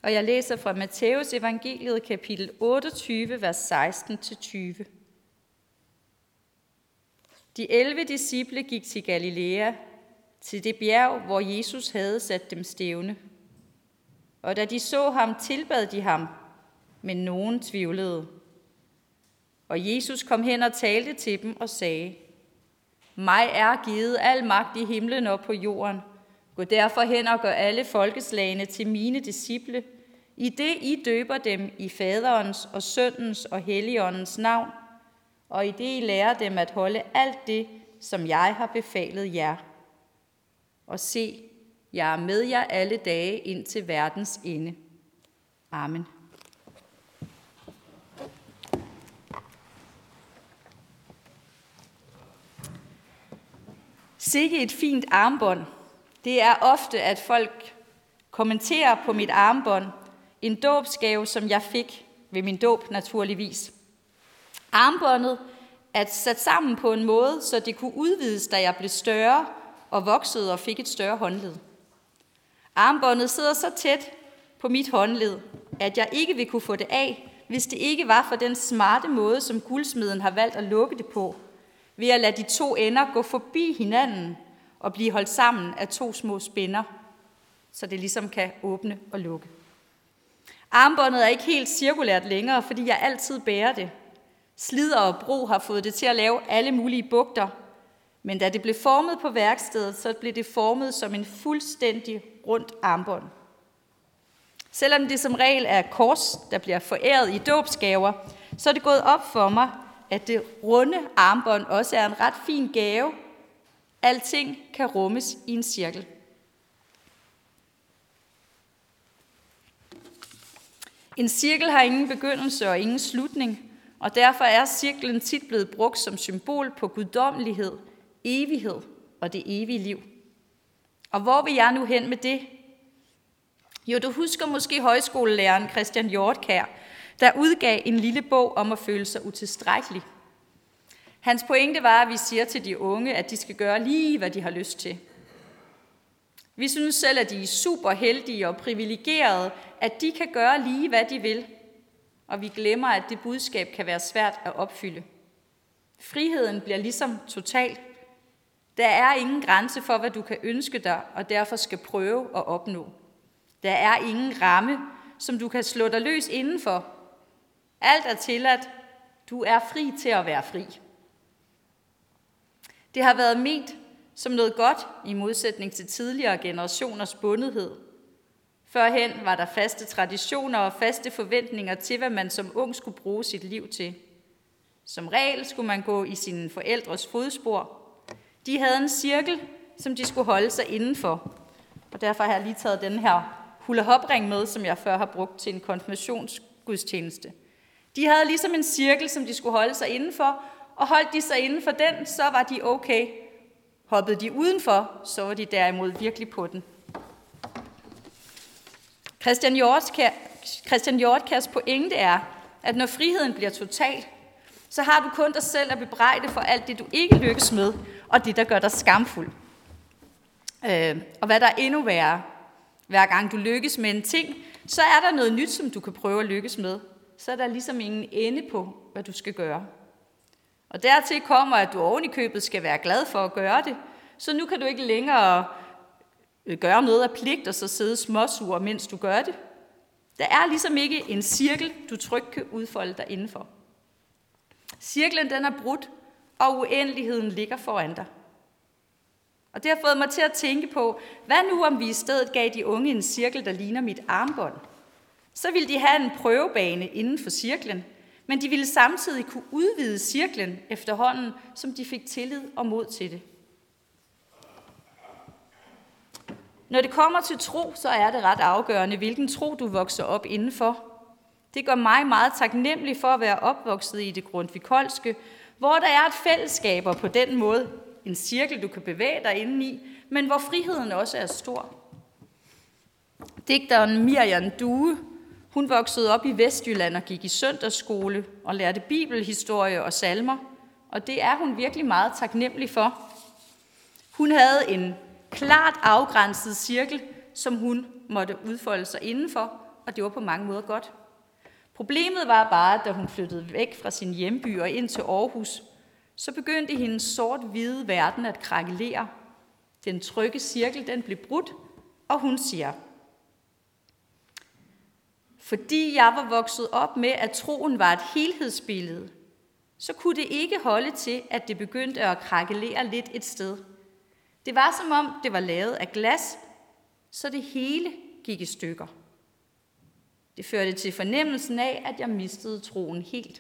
og jeg læser fra Matthæus evangeliet kapitel 28, vers 16-20. De 11 disciple gik til Galilea, til det bjerg, hvor Jesus havde sat dem stævne. Og da de så ham, tilbad de ham, men nogen tvivlede. Og Jesus kom hen og talte til dem og sagde: Mig er givet al magt i himlen og på jorden. Gå derfor hen og gør alle folkeslagene til mine disciple, i det I døber dem i Faderens og Søndens og Helligåndens navn, og i det I lærer dem at holde alt det, som jeg har befalet jer. Og se, jeg er med jer alle dage ind til verdens ende. Amen. Sikke et fint armbånd. Det er ofte, at folk kommenterer på mit armbånd. En dåbsgave, som jeg fik ved min dåb naturligvis. Armbåndet er sat sammen på en måde, så det kunne udvides, da jeg blev større og voksede og fik et større håndled. Armbåndet sidder så tæt på mit håndled, at jeg ikke vil kunne få det af, hvis det ikke var for den smarte måde, som guldsmeden har valgt at lukke det på, ved at lade de to ender gå forbi hinanden og blive holdt sammen af to små spænder, så det ligesom kan åbne og lukke. Armbåndet er ikke helt cirkulært længere, fordi jeg altid bærer det. Slider og brug har fået det til at lave alle mulige bugter, men da det blev formet på værkstedet, så blev det formet som en fuldstændig rundt armbånd. Selvom det som regel er kors, der bliver foræret i dåbsgaver, så er det gået op for mig, at det runde armbånd også er en ret fin gave. Alting kan rummes i en cirkel. En cirkel har ingen begyndelse og ingen slutning, og derfor er cirklen tit blevet brugt som symbol på guddommelighed, evighed og det evige liv. Og hvor vil jeg nu hen med det? Jo, du husker måske højskolelæreren Christian Hjortkjær, der udgav en lille bog om at føle sig utilstrækkelig. Hans pointe var, at vi siger til de unge, at de skal gøre lige, hvad de har lyst til. Vi synes selv, at de er super heldige og privilegerede, at de kan gøre lige, hvad de vil. Og vi glemmer, at det budskab kan være svært at opfylde. Friheden bliver ligesom total. Der er ingen grænse for, hvad du kan ønske dig, og derfor skal prøve at opnå. Der er ingen ramme, som du kan slå dig løs indenfor. Alt er tilladt. Du er fri til at være fri. Det har været ment som noget godt i modsætning til tidligere generationers bundethed. Førhen var der faste traditioner og faste forventninger til, hvad man som ung skulle bruge sit liv til. Som regel skulle man gå i sine forældres fodspor. De havde en cirkel, som de skulle holde sig indenfor. Og derfor har jeg lige taget den her hula-hop-ring med, som jeg før har brugt til en konfirmationsgudstjeneste. De havde ligesom en cirkel, som de skulle holde sig indenfor, og holdt de sig inden for den, så var de okay. Hoppede de udenfor, så var de derimod virkelig på den. Christian Hjortkjærs pointe er, at når friheden bliver total, så har du kun dig selv at bebrejde for alt det, du ikke lykkes med, og det, der gør dig skamfuld. Og hvad der er endnu værre, hver gang du lykkes med en ting, så er der noget nyt, som du kan prøve at lykkes med. Så er der ligesom ingen ende på, hvad du skal gøre. Og dertil kommer, at du oven i købet skal være glad for at gøre det, så nu kan du ikke længere gøre noget af pligt og så sidde småsur, mens du gør det. Der er ligesom ikke en cirkel, du trygt kan udfolde dig indenfor. Cirklen den er brudt, og uendeligheden ligger foran dig. Og det har fået mig til at tænke på, hvad nu om vi i stedet gav de unge en cirkel, der ligner mit armbånd? Så ville de have en prøvebane inden for cirklen, men de ville samtidig kunne udvide cirklen efterhånden, som de fik tillid og mod til det. Når det kommer til tro, så er det ret afgørende, hvilken tro du vokser op indenfor. Det gør mig meget taknemmelig for at være opvokset i det grundtvikolske, hvor der er et fællesskab og på den måde en cirkel, du kan bevæge dig inde i, men hvor friheden også er stor. Digteren Miriam Due, hun voksede op i Vestjylland og gik i søndagsskole og lærte bibelhistorie og salmer, og det er hun virkelig meget taknemmelig for. Hun havde en klart afgrænset cirkel, som hun måtte udfolde sig indenfor, og det var på mange måder godt. Problemet var bare, at da hun flyttede væk fra sin hjemby og ind til Aarhus, så begyndte hendes sort-hvide verden at krakelere. Den trygge cirkel, den blev brudt, og hun siger: fordi jeg var vokset op med, at troen var et helhedsbillede, så kunne det ikke holde til, at det begyndte at krakelere lidt et sted. Det var som om, det var lavet af glas, så det hele gik i stykker. Det førte til fornemmelsen af, at jeg mistede troen helt.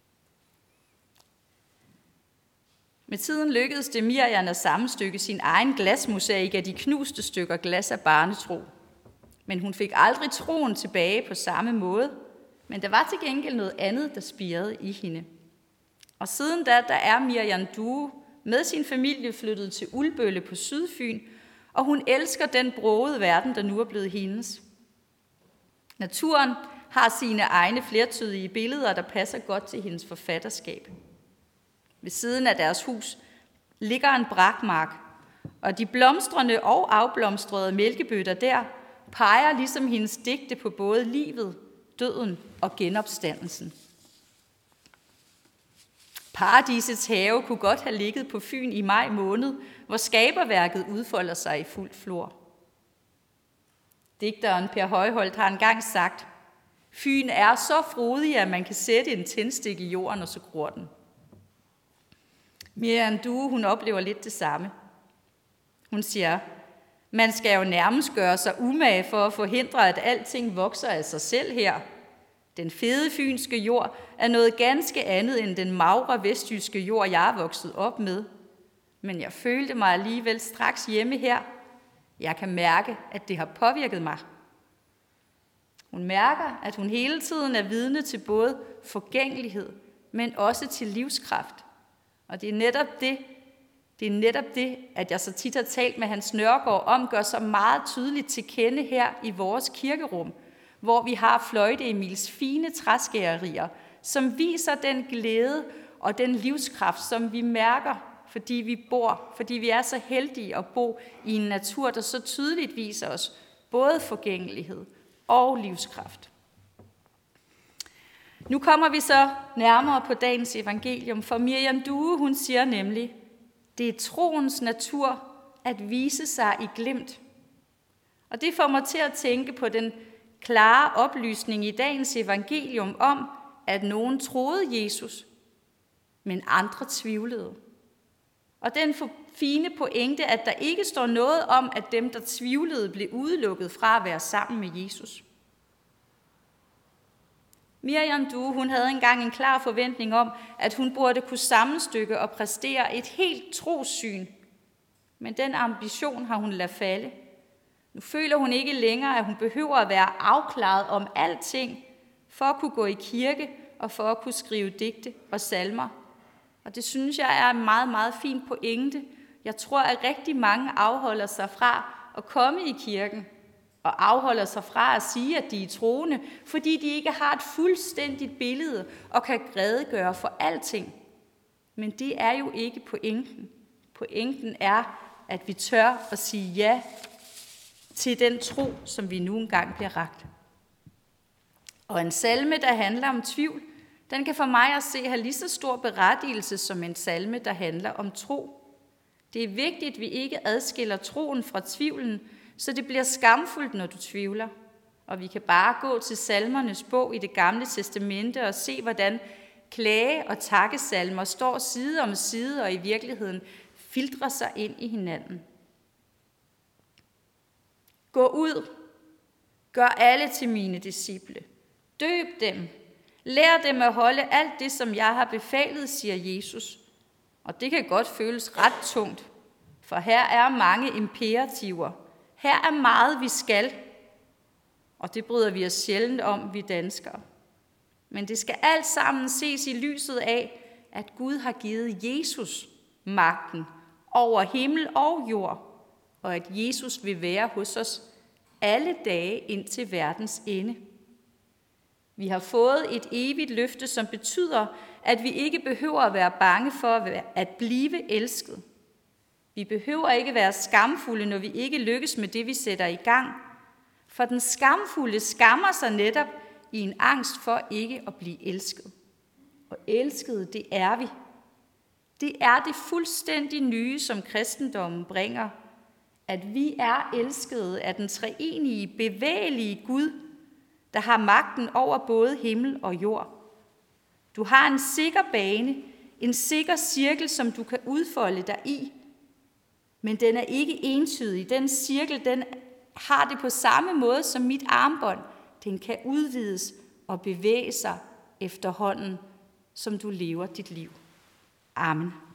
Med tiden lykkedes det Miriam at sammenstykke sin egen glasmosaik af de knuste stykker glas af barnetro. Men hun fik aldrig troen tilbage på samme måde, men der var til gengæld noget andet, der spirede i hende. Og siden da, der er Miriam Due med sin familie flyttet til Ulbølle på Sydfyn, og hun elsker den brogede verden, der nu er blevet hendes. Naturen har sine egne flertydige billeder, der passer godt til hendes forfatterskab. Ved siden af deres hus ligger en brakmark, og de blomstrende og afblomstrede mælkebøtter der peger ligesom hendes digte på både livet, døden og genopstandelsen. Paradisets have kunne godt have ligget på Fyn i maj måned, hvor skaberværket udfolder sig i fuld flor. Digteren Per Højholt har engang sagt: Fyn er så frodig, at man kan sætte en tændstik i jorden, og så gror den. Miriam Due, hun oplever lidt det samme. Hun siger: man skal jo nærmest gøre sig umage for at forhindre, at alting vokser af sig selv her. Den fede fynske jord er noget ganske andet end den magre vestjyske jord, jeg er vokset op med. Men jeg følte mig alligevel straks hjemme her. Jeg kan mærke, at det har påvirket mig. Hun mærker, at hun hele tiden er vidne til både forgængelighed, men også til livskraft. Og det er netop det, at jeg så tit har talt med Hans Nørgaard om, gør så meget tydeligt til kende her i vores kirkerum, hvor vi har Fløjte Emils fine træskærerier, som viser den glæde og den livskraft, som vi mærker, fordi vi er så heldige at bo i en natur, der så tydeligt viser os både forgængelighed og livskraft. Nu kommer vi så nærmere på dagens evangelium, for Miriam Due, hun siger nemlig: det er troens natur at vise sig i glimt. Og det får mig til at tænke på den klare oplysning i dagens evangelium om, at nogen troede Jesus, men andre tvivlede. Og den fine pointe, at der ikke står noget om, at dem, der tvivlede, blev udelukket fra at være sammen med Jesus. Miriam Due, hun havde engang en klar forventning om, at hun burde kunne sammenstykke og præstere et helt trossyn. Men den ambition har hun ladet falde. Nu føler hun ikke længere, at hun behøver at være afklaret om alting, for at kunne gå i kirke og for at kunne skrive digte og salmer. Og det synes jeg er en meget, meget fin pointe. Jeg tror, at rigtig mange afholder sig fra at komme i kirken, og afholder sig fra at sige, at de er troende, fordi de ikke har et fuldstændigt billede og kan redegøre for alting. Men det er jo ikke pointen. Pointen er, at vi tør at sige ja til den tro, som vi nu engang bliver rakt. Og en salme, der handler om tvivl, den kan for mig at se have lige så stor berettigelse som en salme, der handler om tro. Det er vigtigt, at vi ikke adskiller troen fra tvivlen, så det bliver skamfuldt, når du tvivler. Og vi kan bare gå til salmernes bog i Det Gamle Testamente og se, hvordan klage- og takkesalmer står side om side og i virkeligheden filtrer sig ind i hinanden. Gå ud, gør alle til mine disciple, døb dem, lær dem at holde alt det, som jeg har befalet, siger Jesus. Og det kan godt føles ret tungt, for her er mange imperativer. Her er meget, vi skal, og det bryder vi os sjældent om, vi danskere. Men det skal alt sammen ses i lyset af, at Gud har givet Jesus magten over himmel og jord, og at Jesus vil være hos os alle dage indtil verdens ende. Vi har fået et evigt løfte, som betyder, at vi ikke behøver at være bange for at blive elsket. Vi behøver ikke være skamfulde, når vi ikke lykkes med det, vi sætter i gang. For den skamfulde skammer sig netop i en angst for ikke at blive elsket. Og elskede, det er vi. Det er det fuldstændig nye, som kristendommen bringer. At vi er elskede af den treenige, bevægelige Gud, der har magten over både himmel og jord. Du har en sikker bane, en sikker cirkel, som du kan udfolde dig i. Men den er ikke entydig. Den cirkel, den har det på samme måde som mit armbånd. Den kan udvides og bevæge sig efterhånden, som du lever dit liv. Amen.